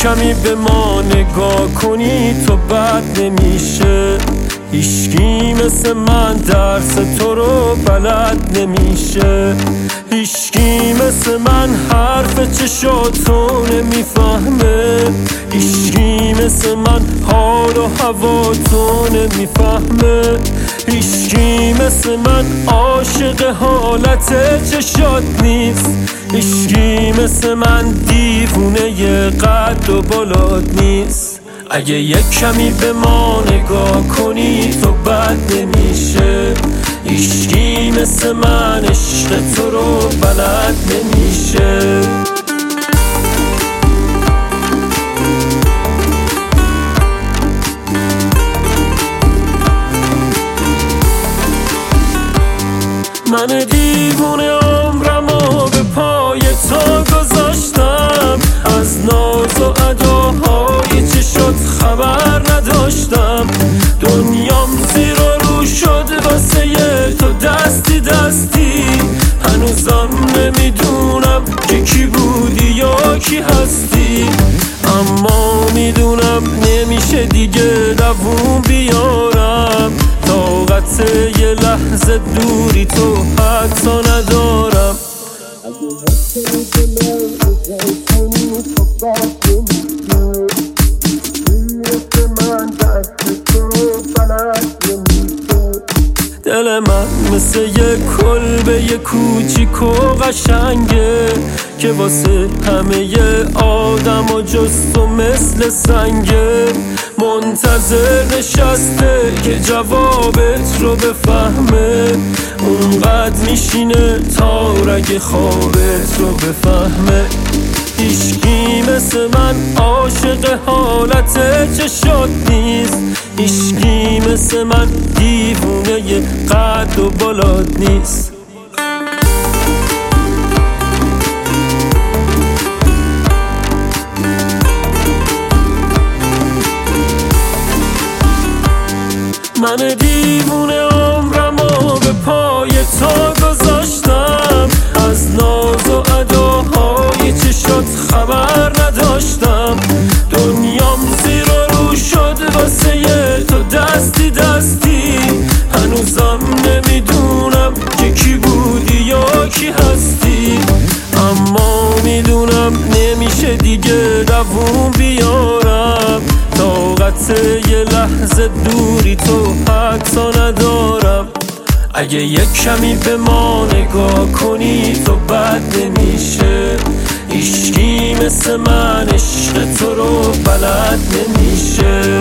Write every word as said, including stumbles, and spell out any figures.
کمی به ما نگاه کنی تو بد نمیشه. هیچکی مثل من درس تو رو بلد نمیشه. هیچکی مثل من حرف چشاتو نمیفهمه. هیچکی مثل من حال و هوا تو نمیفهمه. هیچکی مثل من عاشق حالت چشات نیست. هیچکی مثل من دیوونه ی قد و بالات نیست. اگه یک کمی به ما نگاه کنی تو بد نمیشه. هیچکی مثل من عشق تو رو بلد نمیشه. من دیوونه عمرمو به پای تو گذاشتم. از ناز و اداهای چشات خبر نداشتم. دنیام زیر و رو شد واسه تو دستی دستی. هنوزم نمیدونم که کی بودی یا کی هستی. اما میدونم نمیشه دیگه دووم بیارم. طاقت یه لحظه دوری تو حتی ندارم. دل من مثل یه کلبه یه کوچیک و قشنگه که واسه همه ی آدم و جست و مثل سنگه. منتظر نشسته که جوابت رو بفهمه. اونقدر میشینه تا رگ خوابت رو بفهمه. هیچکی مثل من عاشق حالت چشات نیست. هیچکی مثل من دیوونه ی قد و بالات نیست. من دیوونه عمرمو به پای تو گذاشتم. از ناز و اداهای چشات خبر نداشتم. دنیام زیر و رو شد واسه تو دستی دستی. هنوزم نمیدونم که کی بودی یا کی هستی. اما میدونم نمیشه دیگه دووم بیارم. طاقت یه لحظه دوری تو حتی ندارم. اگه یک کمی به ما نگاه کنی تو بد نمیشه. هیچکی مثل من عشق تو رو بلد نمیشه.